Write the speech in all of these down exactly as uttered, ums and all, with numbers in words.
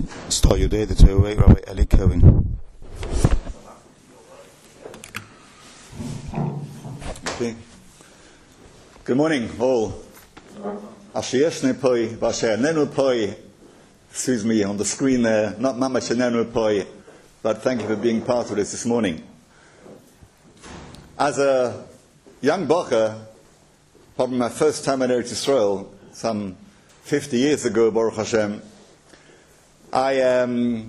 start your day the Torah, Rabbi Eli Cohen. Okay. Good morning, all. Ashiyeshne poi, Vasher Nenu poi. Excuse me, on the screen there, not Mama Shenenu poi, but thank you for being part of this this morning. As a young bocher, probably my first time in Eretz Yisrael, some fifty years ago, Baruch Hashem, I um,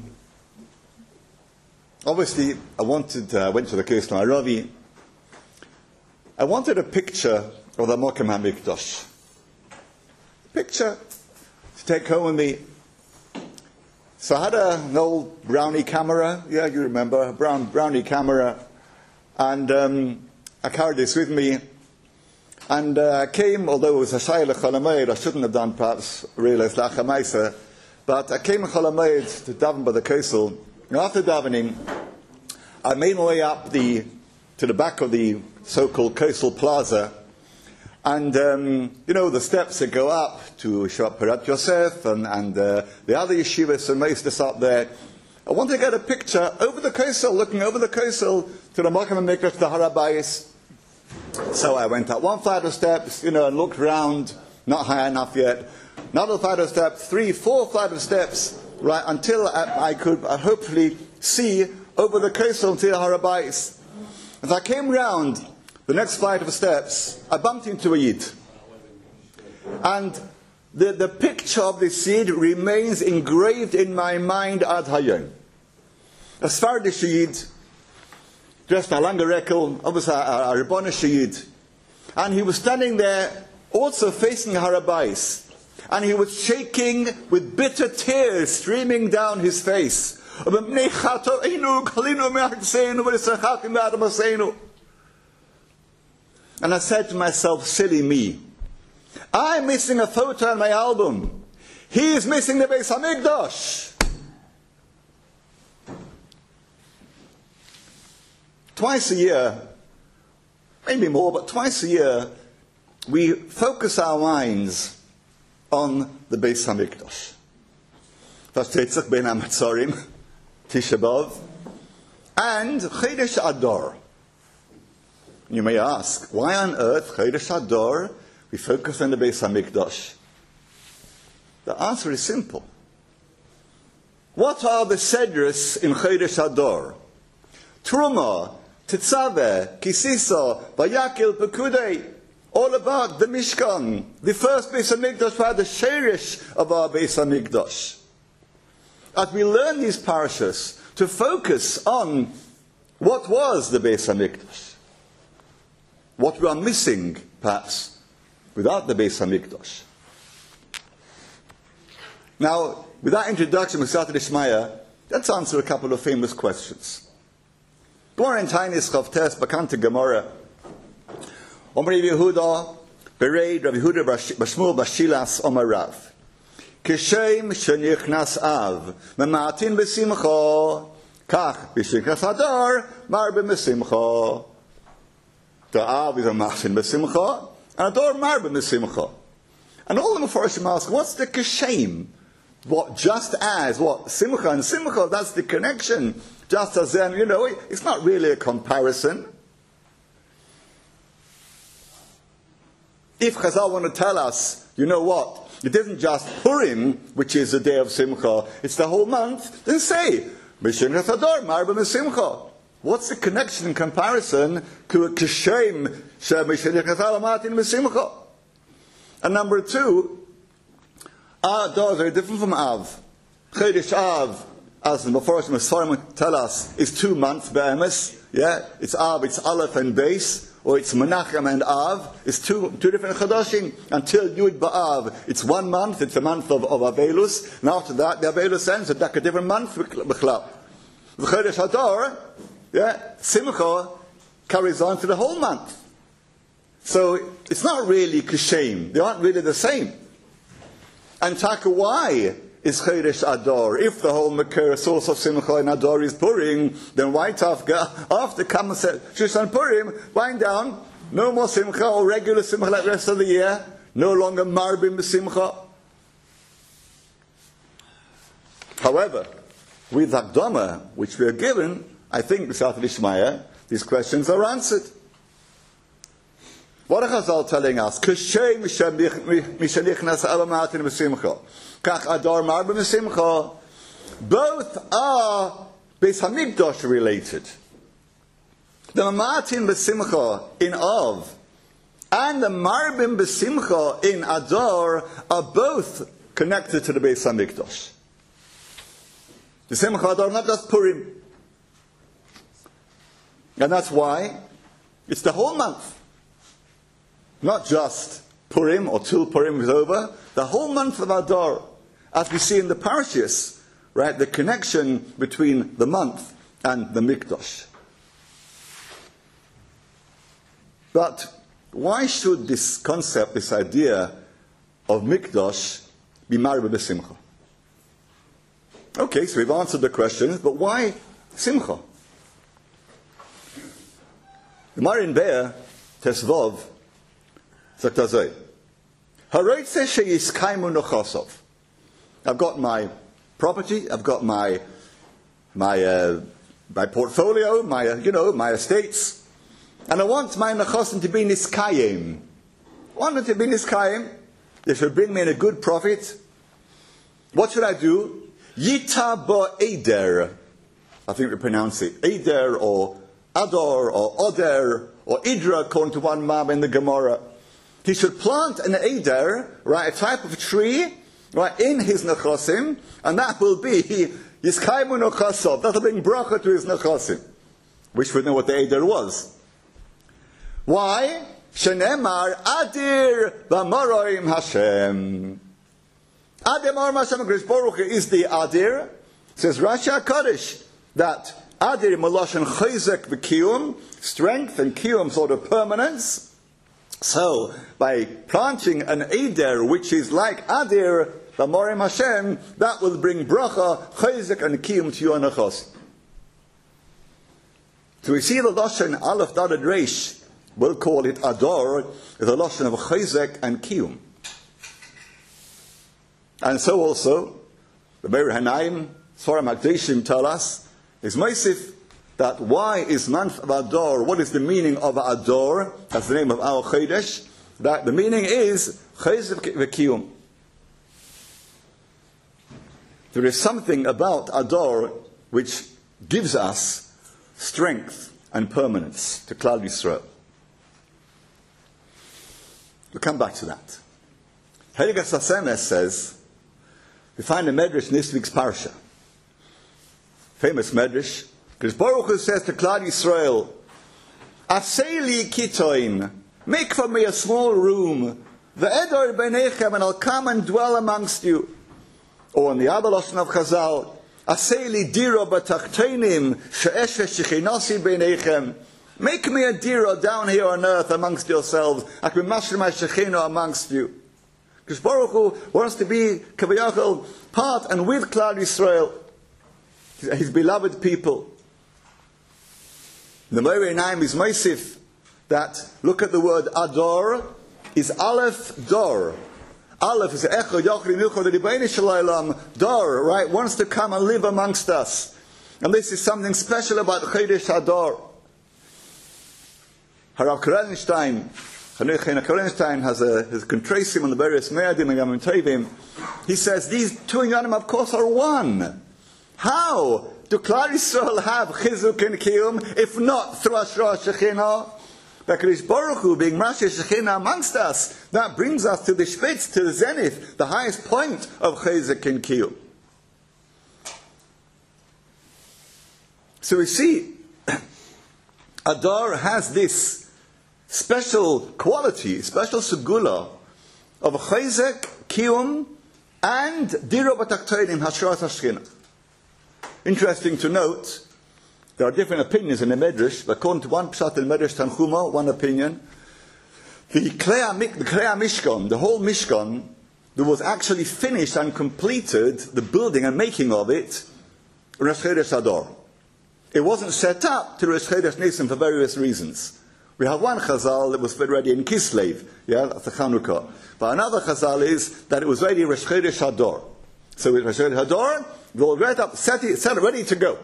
obviously I wanted. I uh, went to the Keuston Aravi. I wanted a picture of the Mokem HaMikdash. Picture to take home with me. So I had a, an old Brownie camera. Yeah, you remember a brown Brownie camera, and um, I carried this with me. And uh, I came, although it was a Shaila Cholamayid, I shouldn't have done perhaps realized Lachamaisa. But I came in Cholamayid to daven by the Kosel. And after davening, I made my way up the to the back of the so-called Kosel Plaza. And, um, you know, the steps that go up to Shabbat Perat Yosef and, and uh, the other yeshivas and Meistus up there. I wanted to get a picture over the Kosel, looking over the Kosel to the Mokem HaMikdash, to the Har HaBayis. So I went up one flight of steps, you know, and looked round, not high enough yet. Another flight of steps, three, four flight of steps, right, until I, I could uh, hopefully see over the Kosel to the Har HaBayis. As I came round the next flight of steps, I bumped into a Yid. And the, the picture of this Yid remains engraved in my mind ad hayom. A Sephardish Yid, dressed in a langer rekel, obviously a, a, a Rabbanish Yid. And he was standing there, also facing Har HaBayis. And he was shaking with bitter tears streaming down his face. And I said to myself, silly me. I'm missing a photo on my album. He is missing the Beis HaMikdash. Twice a year, maybe more, but twice a year, we focus our minds on the Beis HaMikdash. Versteht sich Ben HaMatzorim, Tisha B'Av, and Chodesh Adar. You may ask, why on earth, Chodesh Adar, we focus on the Beis HaMikdash? The answer is simple. What are the sedras in Chodesh Adar? Truma, Tetzaveh, Kisisa, Vayakil, Pekudei, all about the Mishkan, the first Beis HaMikdash, the Sheresh of our Beis HaMikdash. As we learn these parashas, to focus on what was the Beis HaMikdash, what we are missing, perhaps, without the Beis HaMikdash. Now, with that introduction, Mesat Ishmaya, let's answer a couple of famous questions. Gemara in Tainis Chavtes, Bakante Gemara. Omri Yehuda, Bereid, Rav Yehuda Bashmul Bashilas Omarav. Kishem shenichnas av, mematin besimcha, kach b'shenichnas hadar, mar b'mesimcha. The av is a matin besimcha, and adar mar b'mesimcha. And all the Mefarshim ask, what's the kishem? What, just as, what, simcha and simcha, that's the connection. Just as then, you know, it's not really a comparison. If Chazal want to tell us, you know what, it isn't just Purim, which is the day of Simcha, it's the whole month, then say, Mishinach Adar, Marba Simcha. What's the connection in comparison to Kishem, Mishinach Adar, Martin Simcha? And number two, Adar is very different from Av. Chodesh Av, as the Mefarshim Mefarim tell us, is two months, Be'emes. Yeah, it's Av, it's Aleph and Beis. Or it's Menachem and Av, it's two, two different Chadashim. Until Yud Ba'av, it's one month, it's a month of, of Avelus, and after that, the Avelus ends, it's like a different month, B'chlap. The Chodesh Hadar, yeah, Simcha, carries on to the whole month. So, it's not really Kishem, they aren't really the same. And Taka, why is Chodesh Adar? If the whole Makir source of Simcha and Adar is Purim, then why Tafka, after Kamaset, Shushan Purim, wind down, no more Simcha or regular Simcha like the rest of the year, no longer Marbim Simcha. However, with Hakdama, which we are given, I think, B'siyata D'Shmaya, these questions are answered. What are Chazal telling us? K'shei mishanichnas aba ma'atin b'simcha. Kach adar marba b'simcha. Both are Beis Hamikdash related. The ma'atin b'simcha in Av and the marbim b'simcha in Adar are both connected to the Beis Hamikdash. The Simcha Adar, not just Purim. And that's why it's the whole month. Not just Purim or till Purim is over. The whole month of Adar. As we see in the parashas, right? The connection between the month and the Mikdash. But why should this concept, this idea of Mikdash be married with Simcha? Okay, so we've answered the question, but why Simcha? The Marin Be'er, Tesvov, Zaktazay. Haroitze sheyiskaimu nochosov. I've got my property, I've got my my uh, my portfolio, my uh, you know my estates, and I want my nechosim to be niskayim. I want them to be niskayim. They should bring me in a good profit. What should I do? Yita bo eder. I think we pronounce it eder or ador or oder or idra, according to one mab in the Gemara. He should plant an eder, right, a type of tree, right, in his nechosim, and that will be yiskaimu nechosov. That'll bring bracha to his nechosim. Wish we know what the eder was. Why? Shenemar adir v'maroim Hashem. Adir v'maroim Hashem. Baruch is the adir. Says Rashi HaKadosh that adir maloshen chayzek v'kiyum, strength and kiyum, sort of permanence. So, by planting an eder which is like adir v'maroim Hashem, that will bring bracha, chayzek and kiyum to your nechos. So we see the loshen aleph daled reish. We'll call it ador, is a lashon of chayzek and kiyum. And so also, the Meir Hanaim, Sfarim Hakdeshim tell us, is Meisif, that why is month of Adar, what is the meaning of Adar, that's the name of our Chodesh, that the meaning is chayzek v'kiyum. There is something about Adar which gives us strength and permanence to Klal Yisrael. We'll come back to that. Heligas Hasemes says, we find a medrash in this week's parsha. Famous medrash. Because Baruch Hu says to Klal Yisrael, Aseli kitoin, make for me a small room, ve'edor b'nechem, and I'll come and dwell amongst you. Or in the other lashon of Chazal, Aseli dira b'tachteinim, she'eshesh shechinasi b'nechem. Make me a dira down here on earth amongst yourselves. I can master my Shekhinah amongst you. Because Baruch Hu wants to be Kavayachal part and with Klal Yisrael, his beloved people. The Meir Hanaim is Meisif that, look at the word Ador, is Aleph Dor. Aleph is Echo Yochri Milchot Ribeinu Shalaylam. Dor, right, wants to come and live amongst us. And this is something special about Chodesh Adar. Harav Korenstein, Hanuch Korenstein has a has contrasting on the various Me'adim and Yamim Tovim. He says these two Inyanim, of course, are one. How do Klal Yisrael have Chizuk and Kiyum if not through Ashrah Shekhinah? Because Baruch Hu being Rashi Shekhinah amongst us, that brings us to the Shpitz, to the Zenith, the highest point of Chizuk and Kiyum. So we see Adar has this special quality, special segula of chayzek, kiyum, and dira b'takteinim hashras hashchina. Interesting to note, there are different opinions in the Medrash, but according to one pshat in Medrash Tanchuma, one opinion, the Klei Mishkan, the whole Mishkan, that was actually finished and completed, the building and making of it, Rosh Chodesh Adar. It wasn't set up to Rosh Chodesh Nisan for various reasons. We have one Chazal that was ready in Kislev, yeah, that's the Chanukah. But another Chazal is that it was ready in Rosh Chodesh Adar. So with Rosh Hador, we'll get up, set it, set it ready to go.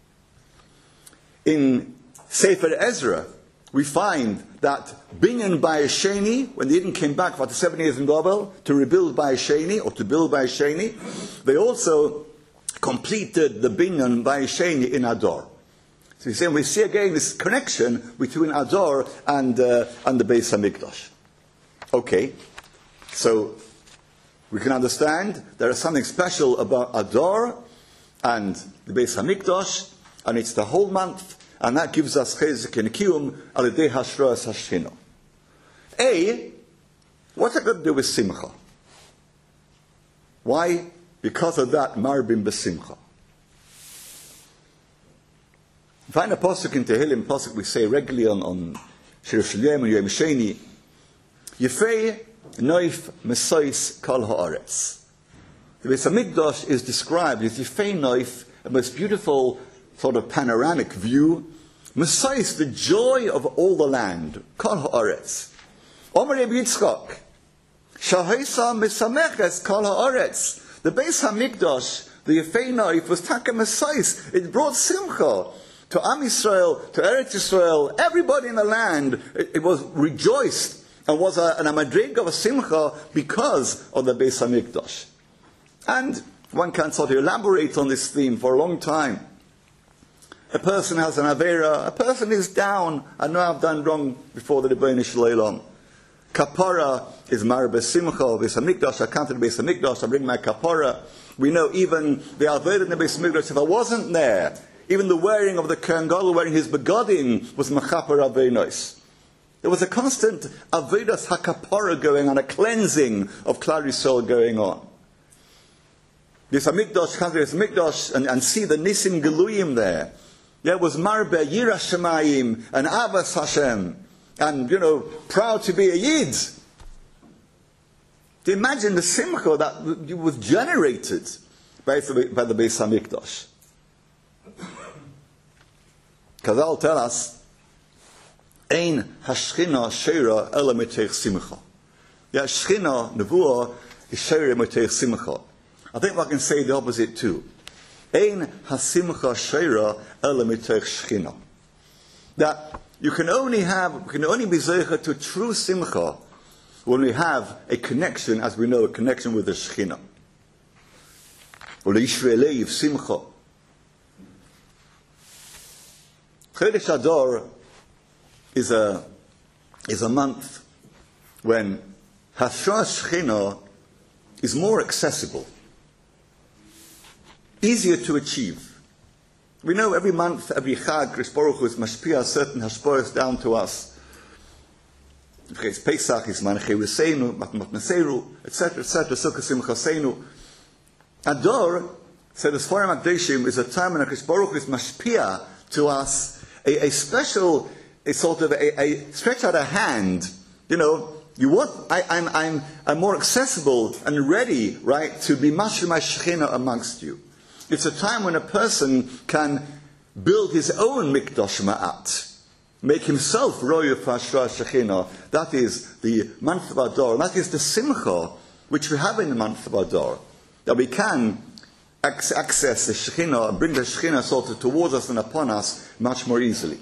In Sefer Ezra, we find that Binyan Bayesheni, when the Yidden came back after seven years in Babel to rebuild Bayesheni, or to build Bayesheni, they also completed the Binyan Bayesheni in Ador. So you see, we see again this connection between Ador and, uh, and the Beis HaMikdash. Okay, so we can understand there is something special about Ador and the Beis HaMikdash, and it's the whole month, and that gives us chezek and kiyum al yedei hashras hashchina. A, what's it got to do with simcha? Why? Because of that marbim b'simcha. You find a pasuk in Tehillim, pasuk we say regularly on, on Shir Shalem and Yom Sheni, Yefei noif mesois kol haaretz. The Beis HaMikdash is described as Yefei noif, a most beautiful sort of panoramic view, mesois, the joy of all the land, kol haaretz. Omer Reb Yitzchak, shahaisa mesameches kol haaretz. The Beis HaMikdash, the Yefei noif, was taka mesois. It brought simcha to Am Yisrael, to Eretz Yisrael, everybody in the land. It, it was rejoiced and was a, an amadrig of a simcha because of the Beis HaMikdash. And one can sort of elaborate on this theme for a long time. A person has an avera, a person is down, I know I've done wrong before the Rebbeinu Shalom. Kapara is marbe simcha, Beis HaMikdash, I come to the Beis HaMikdash, I bring my kapara. We know even the avera in the Beis HaMikdash, if I wasn't there, even the wearing of the Kohen Gadol, wearing his begadim, was mechaper aveinos. There was a constant avedas hakapara going on, a cleansing of Klal Yisrael going on. This Hamikdash, Beis HaMikdash, and, and see the Nisim Geluyim there. There was marbe Yira Shemayim and Avas Hashem, and you know, proud to be a Yid. To imagine the simcha that was generated by the, by the Beis HaMikdash. Chazal tell us, Ein hashchina sheira ela mitech simcha. The hashchina, nevuah, is sheira mitech simcha. I think I can say the opposite too. Ein hasimcha sheira ela mitech shchina. That you can only have, you can only be zeicha to true simcha when we have a connection, as we know, a connection with the shchina. Or the Yisraeleiv simcha. Chodesh Adar is a is a month when Hashras Shechina is more accessible, easier to achieve. We know every month, every Chag, Krish Baruch Hu is mashpia certain hashporos down to us. It's Pesach, it's Manachei Riseinu, Matmat Neseru, et cetera, et cetera. Sukkah Simchaseinu. Adar, said the Sforim Akdeshim, is a time when Krish Baruch Hu is mashpia to us. A, a special, a sort of a, a stretch out a hand. You know, you want. I, I'm, I'm, I'm more accessible and ready, right, to be mashri my shechina amongst you. It's a time when a person can build his own mikdash ma'at, make himself roya fashra shechina. That is the month of Adar. That is the simcha which we have in the month of Adar, that we can access the Shekhinah and bring the Shekhinah sort of towards us and upon us much more easily.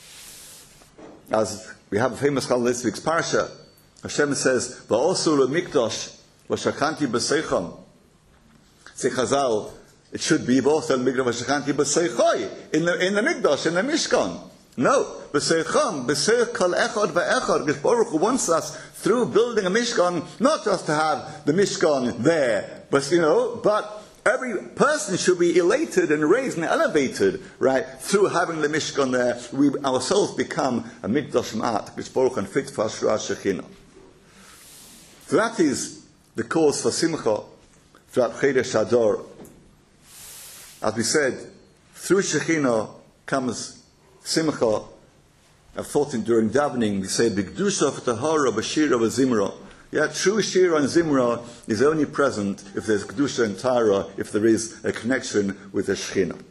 As we have a famous Chal this week's Parsha, Hashem says, "Va'osu le'mikdash v'shachanti b'seicham." Say Chazal, it should be va'osu le'mikdash v'shachanti b'seichoi in the in the mikdash, in the Mishkan. No, b'seicham, b'seich kol echad v'echad. Because Baruch Hu wants us through building a Mishkan, not just to have the Mishkan there, but you know, but every person should be elated and raised and elevated, right, through having the Mishkan there. We ourselves become a Mikdash Ma'at, which Baruch and fit for Hashra Shechina. So that is the cause for Simcha throughout Chodesh Adar. As we said, through Shechina comes Simcha. I've thought in during davening, we say, B'Kedusha v'Tahara b'Shira v'Zimra. Yeah, true Shira and Zimra is only present if there's Kedusha and Tara, if there is a connection with the Shechina.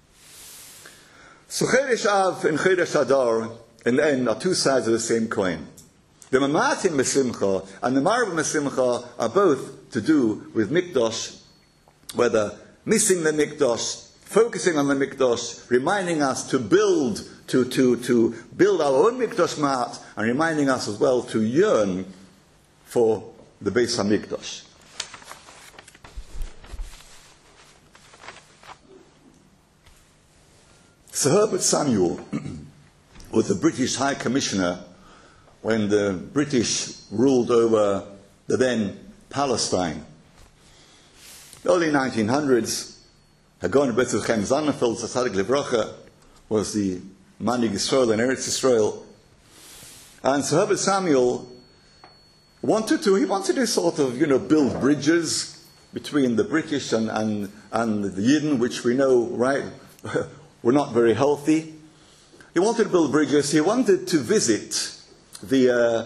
So Chodesh Av and Chodesh Adar, in the end, are two sides of the same coin. The Mamatim B'Simcha and the Marba B'Simcha are both to do with Mikdash whether missing the Mikdash, focusing on the Mikdash, reminding us to build, to, to, to build our own Mikdash Ma'at, and reminding us as well to yearn for the Beis HaMikdash. Sir Herbert Samuel was the British High Commissioner when the British ruled over the then Palestine. Early nineteen hundreds, Hagon B'Tzur Chaim Sonnenfeld, Tzadik Livrocha, was the Manig Yisrael in Eretz Yisrael. And Sir Herbert Samuel wanted to, he wanted to sort of, you know, build bridges between the British and, and, and the Yidden, which we know, right, were not very healthy. He wanted to build bridges. He wanted to visit the uh,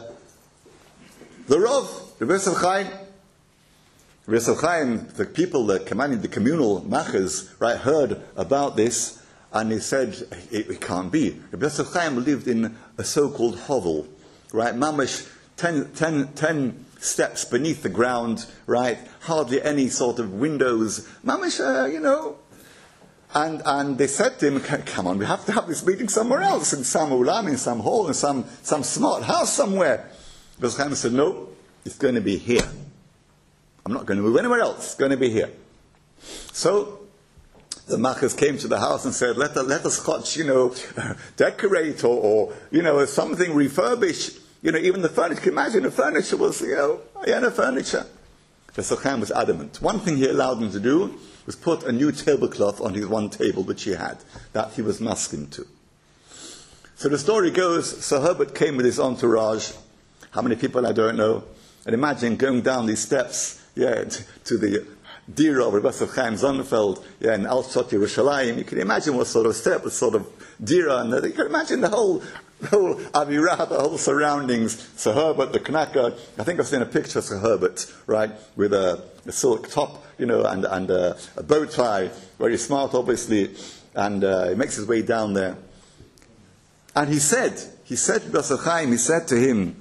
the Rav, the Rebbe Chaim. Rebbe Chaim, the people that commanded the communal machas, right, heard about this, and he said, it, it can't be. Rebbe Chaim lived in a so-called hovel, right, mamash, ten, ten, ten steps beneath the ground, right, hardly any sort of windows, mamash, uh, you know. And, and they said to him, come on, we have to have this meeting somewhere else, in some ulam, in some hall, in some, some smart house somewhere. Rebbe Chaim said, no, it's going to be here. I'm not going to move anywhere else. It's going to be here. So the machas came to the house and said, let, the, let us Scotch, you know, decorate or, or, you know, something refurbish. You know, even the furniture. Can you imagine the furniture was, you know, yeah, the furniture. The Chaim was adamant. One thing he allowed them to do was put a new tablecloth on his one table which he had, that he was masking to. So the story goes, Sir Herbert came with his entourage. How many people, I don't know. And imagine going down these steps, yeah, to, to the Dira of Rebbe Chaim Sonnenfeld, yeah, in Al Shot Yerushalayim. You can imagine what sort of step, what sort of Dira, and you can imagine the whole, the whole Avirah, the whole surroundings. Sir Herbert, the Knaka. I think I've seen a picture of Sir Herbert, right, with a, a silk top, you know, and, and a, a bow tie, very smart, obviously, and uh, he makes his way down there. And he said, he said to Rebbe Chaim, he said to him,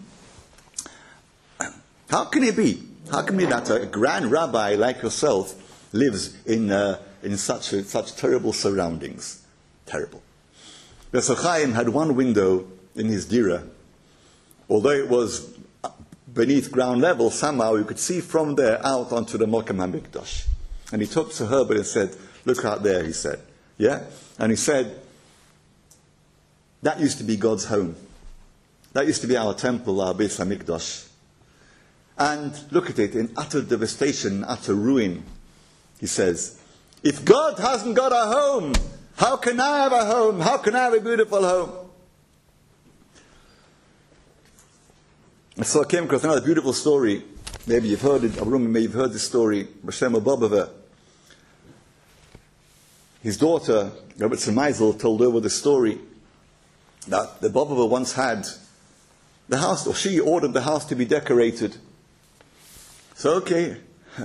how can it be? How can it be that a grand rabbi like yourself lives in uh, in such uh, such terrible surroundings? Terrible. Rebbe Chaim had one window in his dira. Although it was beneath ground level, somehow you could see from there out onto the Mokem HaMikdash. And he took Sir Herbert and said, look out there, he said. Yeah? And he said, that used to be God's home. That used to be our temple, our Beis HaMikdash. And look at it, in utter devastation, utter ruin. He says, if God hasn't got a home, how can I have a home? How can I have a beautiful home? So I came across another beautiful story. Maybe you've heard it, Avrumi, maybe you've heard this story. B'Shem Abobova. His daughter, Robert Meisel, told over the story that the Bobova once had the house, or she ordered the house to be decorated. So, okay.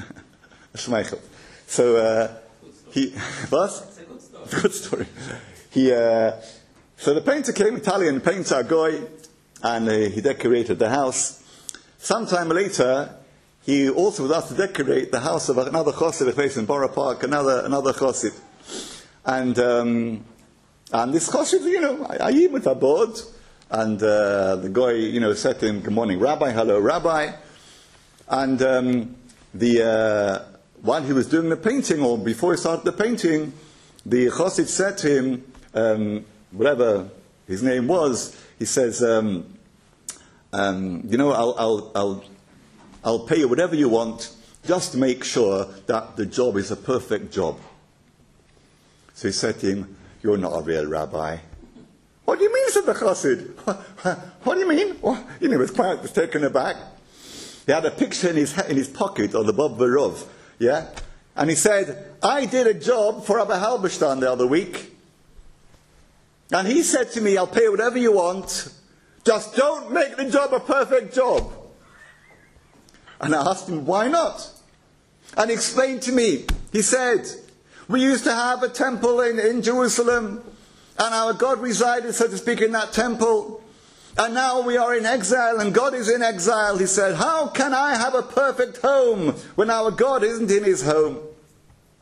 so, uh, he, what? It's a good story. Good story. He, uh, so the painter came, Italian painter, Goy, and uh, he decorated the house. Sometime later, he also was asked to decorate the house of another chassid, a place in Borough Park, another, another chassid. And, um, and this chassid, you know, I eat with a board. And uh, the guy, you know, said to him, good morning, Rabbi, hello, Rabbi. And um, the, uh, while he was doing the painting, or before he started the painting, the chassid said to him, um, whatever his name was, he says, um, um, you know, I'll, I'll, I'll, I'll pay you whatever you want, just make sure that the job is a perfect job. So he said to him, you're not a real rabbi. What do you mean, said the chassid? What do you mean? Well, you know, he was quite was taken aback. He had a picture in his in his pocket of the Bob Verov, yeah? And he said, I did a job for Rabbi Halberstam the other week. And he said to me, I'll pay whatever you want, just don't make the job a perfect job. And I asked him, why not? And he explained to me, he said, we used to have a temple in, in Jerusalem, and our God resided, so to speak, in that temple. And now we are in exile, and God is in exile. He said, how can I have a perfect home when our God isn't in his home?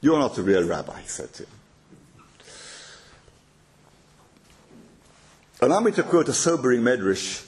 You're not a real rabbi, he said to him. Allow me to quote a sobering medrash.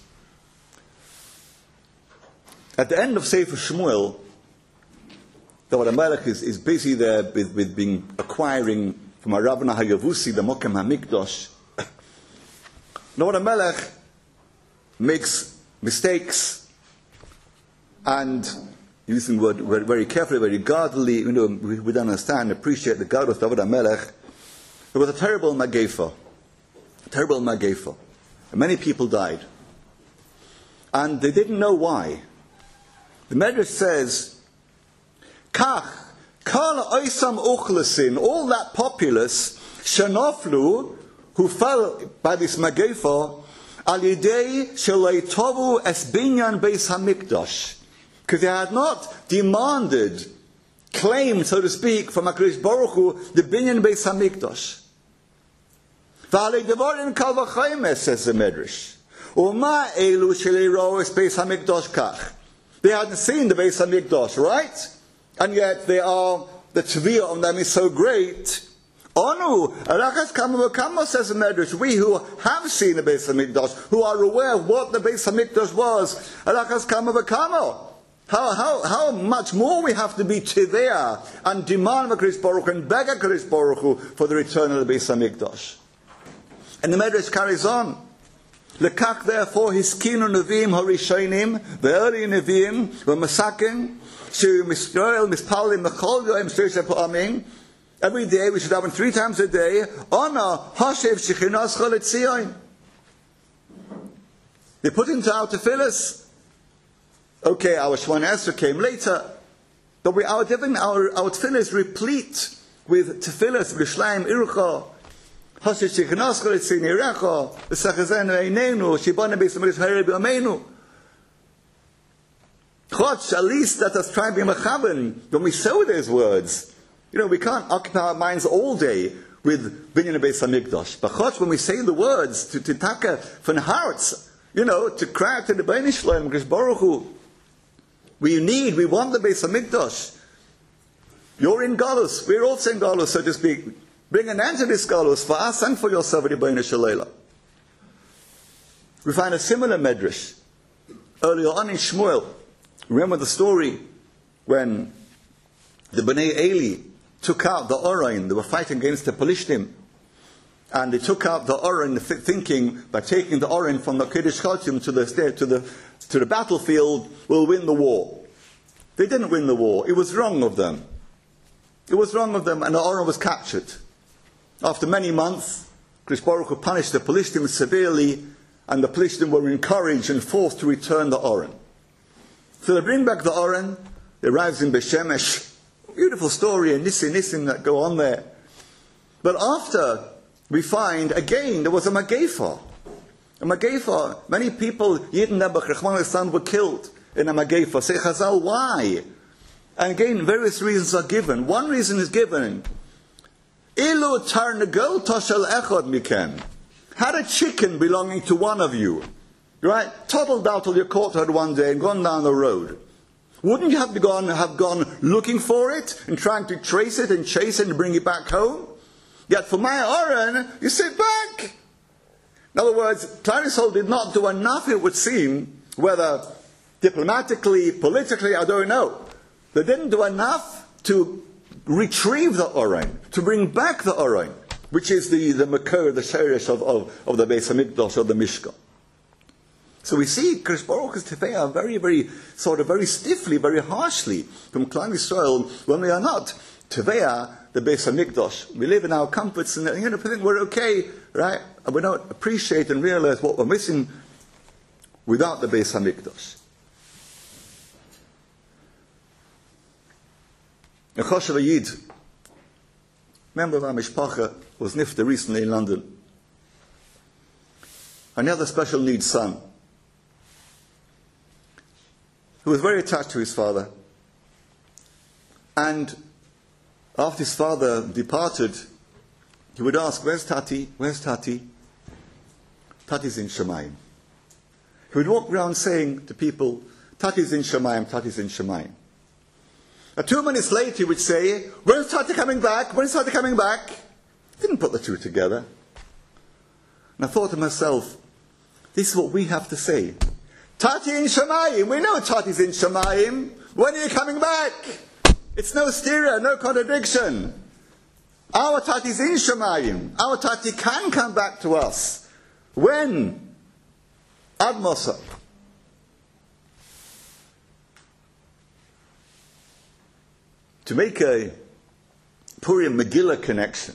At the end of Sefer Shmuel, David HaMelech is, is busy there with, with being acquiring from Aravna HaYavusi the Mokem HaMikdash. David HaMelech makes mistakes, and using the word very carefully, very guardedly, you know, we, we don't understand, appreciate the God of David HaMelech. There was a terrible Magefa, a terrible Magefa. And many people died. And they didn't know why. The Medrash says, Kach, Kal Oisam Uchlesin, all that populace, Shanoflu, who fell by this Magefa, Al Yidei Shalei Tovu Es Binyan Beis HaMikdash. Because they had not demanded, claimed, so to speak, from HaKadosh Baruch Hu, the Binyan Beis HaMikdash. V'alei devarim kal v'chaimes, says the Medrash. Uma elu shelei ro'es Beis HaMikdash kach. They hadn't seen the Beis HaMikdash, right? And yet they are, the tviyah on them is so great. Onu, alachas kama v'kama, says the Medrash. We who have seen the Beis HaMikdash, who are aware of what the Beis HaMikdash was, alachas kama v'kama. How, how, how much more we have to be tiveah and demand HaKadosh Baruch Hu and beg HaKadosh Baruch Hu for the return of the Beis HaMikdash. And the Medrash carries on. Lekach therefore hiskinu neviim harishonim, the early neviim were masakin, shu misrael mispalim mechol yoim shlosh pa'amim. Every day we should have three times a day. Ona hashev shechinas chol etzion. They put into our tefillas. Okay, our Shemona Esrei came later, but we our our our tefillas replete with tefillas b'shleim irucha. Hashish shechinas chol etzion irecha v'sachazenu einenu shibana beis hamikdash harei b'yameinu. Chotz, at least let us try and be mechaben when we say those words. You know, we can't occupy our minds all day with Binyan Beis HaMikdash. But chotz, when we say the words to to taka from hearts, you know, to cry out to the Bnei Shalom, HaKadosh Baruch Hu, we need, we want the Beis HaMikdash. You're in Galus, we're also in Galus, so to speak. Bring an end to this Galus for us and for yourself, the Bnei Shalom. We find a similar medrash earlier on in Shmuel. Remember the story when the Bnei Eli took out the Orain. They were fighting against the Pelishtim, and they took out the Orain, thinking by taking the Orain from the Kodesh Chotim to the to the to the battlefield will win the war. They didn't win the war. It was wrong of them. It was wrong of them, and the Orain was captured. After many months, HaKadosh Baruch Hu punished the Pelishtim severely, and the Pelishtim were encouraged and forced to return the Orain. So they bring back the Orain. It arrives in Beshemesh. Beautiful story and Nissim Nissim that go on there. But after, we find again there was a Magefa. A Magefa. Many people, Yidden Nebuch, Rachman son, were killed in a Magefa. Say Chazal, why? And again, various reasons are given. One reason is given. Ilu tarnagol toshel echad mikem. Had a chicken belonging to one of you, right, toddled out of your courtyard one day and gone down the road. Wouldn't you have gone, have gone looking for it and trying to trace it and chase it and bring it back home? Yet for my Orain, you sit back. In other words, Klal Yisrael did not do enough, it would seem, whether diplomatically, politically, I don't know. They didn't do enough to retrieve the Orain, to bring back the Orain, which is the, the makor, the sheresh of, of, of the Beis HaMikdash, of the Mishkan. So we see HaKadosh Baruch Hu's tefeah very, very, sort of very stiffly, very harshly from Klal Yisrael when we are not tefeah the Beis HaMikdash. We live in our comforts and you know, think we're okay, right? And we don't appreciate and realize what we're missing without the Beis HaMikdash. A Choshev Yid, member of our Mishpacha, was nifter recently in London. Another special needs son, who was very attached to his father. And after his father departed, he would ask, where's Tati? Where's Tati? Tati's in Shemayim. He would walk around saying to people, Tati's in Shemayim, Tati's in Shemayim. And two minutes later he would say, when's Tati coming back? When's Tati coming back? Didn't put the two together. And I thought to myself, this is what we have to say. Tati in Shemayim. We know Tati's in Shemayim. When are you coming back? It's no stereo, no contradiction. Our Tati's in Shemayim. Our Tati can come back to us. When? Ad Mosa. To make a Purim Megillah connection,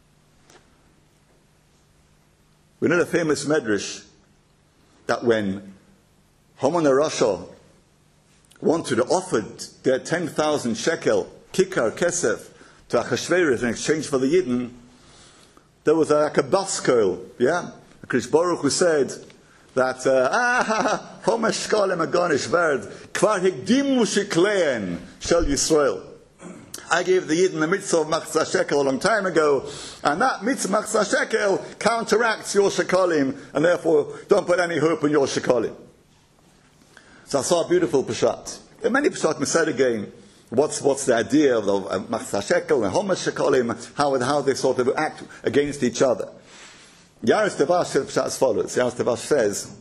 we know the famous Medrash that when Haman Rasha wanted to offer their ten thousand shekel kikar kesef to Achashverosh in exchange for the Yidden, there was like a baskoil, yeah? Krish Baruch who said that ah Homer shkalem agonish verd kvar higdimu shiklein shel Yisrael. I gave the Yidden the mitzvah of Machzah Shekel a long time ago, and that mitzvah Machzah Shekel counteracts your Shekalim, and therefore don't put any hope in your Shekalim. So I saw a beautiful Peshat. There are many Peshat said again, what's, what's the idea of, of, of Machzah Shekel and Homer Shekalim, how, how they sort of act against each other. Yaris Devash said Peshat as follows. Yaris Devash says,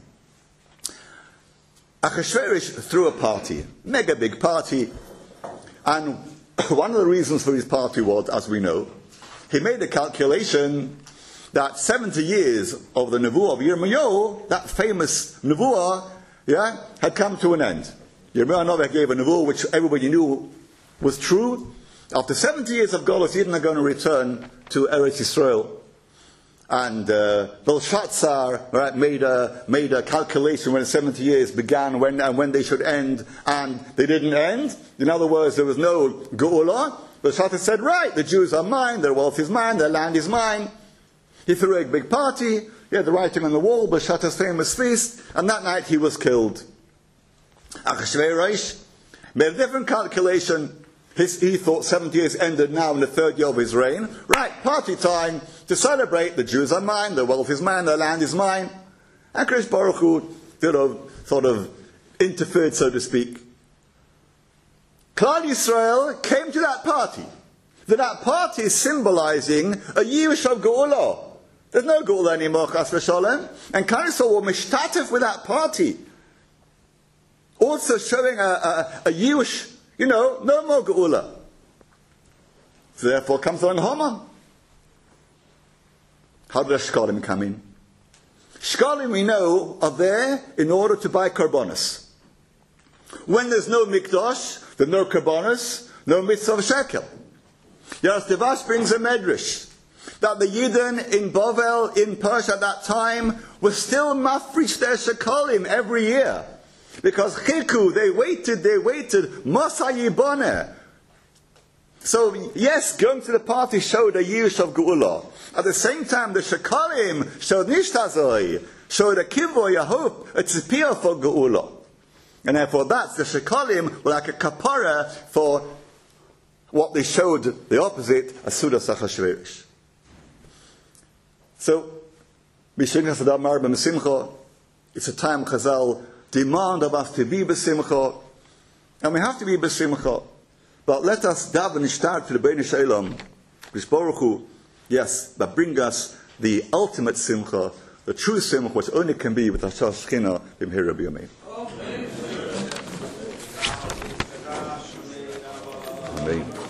Achashverosh threw a party, mega big party, and one of the reasons for his party was, as we know, he made a calculation that seventy years of the Nevuah of Yirmiyahu, that famous Nevuah, yeah, had come to an end. Yirmiyahu Novak gave a Nevuah which everybody knew was true. After seventy years of Golus, Yidden are going to return to Eretz Yisrael. And uh, Belshazzar right, made, a, made a calculation when seventy years began when, and when they should end, and they didn't end. In other words, there was no Geula. Belshazzar said, right, the Jews are mine, their wealth is mine, their land is mine. He threw a big party, he had the writing on the wall, Belshazzar's famous feast, and that night he was killed. Achashverosh made a different calculation. His, he thought seventy years ended now in the third year of his reign. Right, party time to celebrate. The Jews are mine, their wealth is mine, their land is mine. And Krish Baruch Hu, you know, sort of interfered, so to speak. Klal Yisrael came to that party. That that party is symbolizing a Yish of Geula. There's no Geula anymore, Chas v'Sholem. And Klal Yisrael were mishtatef with that party. Also showing a, a, a Yish. You know, no more Geula. So therefore comes on Haman. How did the Shkalim come in? Shkalim, we know, are there in order to buy Karbonis. When there's no Mikdash, there's no Karbonis, no Mitzvah of Shekel. Yaros Devash brings a Medrash that the Yidden in Bavel, in Persia at that time, were still mafresh their Shekalim every year. Because Chiku, they waited, they waited, Masa Yiboneh. So, yes, going to the party showed a Yish of Geula. At the same time, the Shekalim showed Nishtazoi, showed a Kivoy, a hope, a tzipiyah for Geula. And therefore that's the Shekalim were like a kapara for what they showed, the opposite, a Sudas Achashverosh. So, B'Shignas Adamar B'Mesimcha, it's a time Chazal demand of us to be b'simcha, and we have to be b'simcha. But let us daven start to the Bein Shalom, Krish Baruch Hu, yes, that bring us the ultimate simcha, the true simcha, which only can be with Hashar Shechina b'mhira b'yomei. Amen.